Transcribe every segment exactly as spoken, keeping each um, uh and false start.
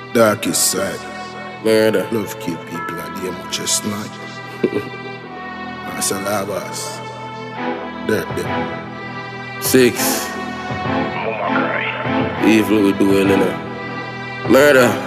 Darkest side. Murder. Love kill people at the M chestnut. That's a labas. Dirt, dirt. Six. Mama cry. Evil we doing, you know. Murder.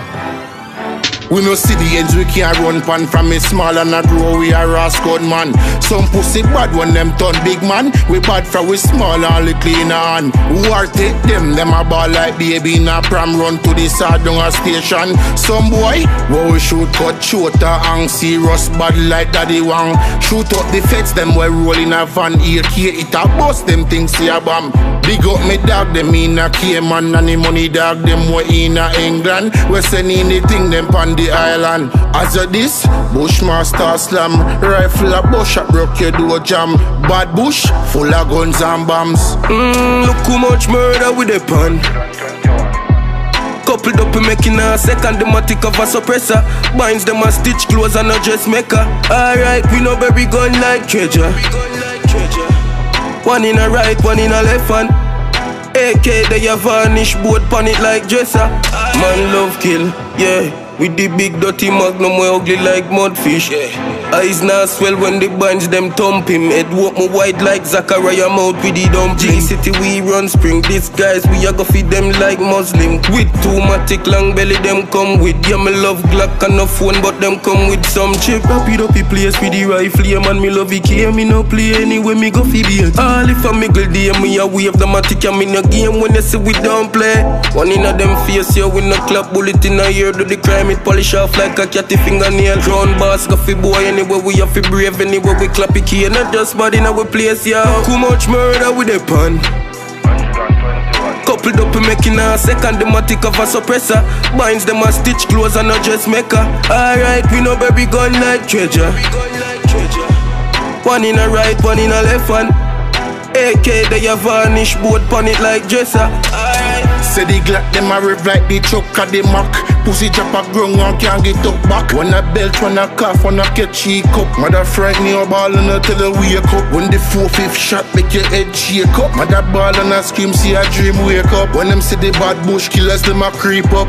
We no see the ends we can't run pan. From a small and a grow we a rascal man. Some pussy bad when them turn big man. We bad for we small and we clean on. War take them, them a ball like baby in a pram. Run to the Sardunga station. Some boy, where we shoot cut shorter and serious bad like daddy wang. Shoot up the feds, them we roll in a van. eight K it a bust, them things see a bomb. Big up me dog, them in a Cayman. And the money dog, them we in a England. We send anything them pan the island. As of this, Bushmaster slam. Rifle a bush up broke your door jam. Bad bush, full of guns and bombs. Mmm, look how much murder with the pan. Coupled up making a second dematic of a suppressor. Binds them a stitch clothes and a dressmaker. Alright, we know baby gun like treasure. One in a right, one in a left hand. A K they a varnish board pan it like dresser. Man love kill, yeah. With the big dirty magnum we ugly like mudfish, yeah. Eyes now swell when the bands them thump him. Head walk me wide like Zachariah mouth with the dumpling. G-City we run spring, these guys we a go feed them like Muslim. With two matic long belly them come with. Yeah me love Glock and no phone but them come with some chip. Rapid up the place with the rifle, yeah man me love it. Yeah me no play anyway me go feed it. All if I miggle day me a wave the matic and me no game when they say we don't play. One in a them face yeah we no clap bullet in a ear do the crime. It polish off like a catty fingernail. Crown boss go fi boy anywhere we have fi brave. Anywhere we clap it key. Not just bad in our place, yeah. Too much murder with the pan. Coupled up making a second dematic of a suppressor. Binds them a stitch clothes and a dressmaker. Alright, we know baby gun like treasure. One in a right, one in a left hand. A K they a varnish board pan it like dresser. Say the Glock them a rev like the truck of the Mac. Pussy drop a ground and can't get up back. When a belt, when a cough, when a catch cheek up. Mother frighten your ball and a tell her wake up. When the four fifth shot make your head shake up. Mother ball and a scream see a dream wake up. When them see the bad bush killers them a creep up.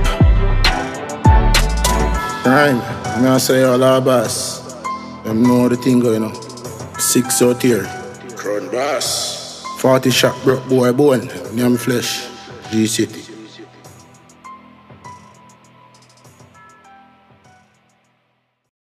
Rhyme, I'm gonna say all our boss. Them know the thing going on. Six out here. Crown boss. Forty shot broke boy bone. Name flesh. G-City.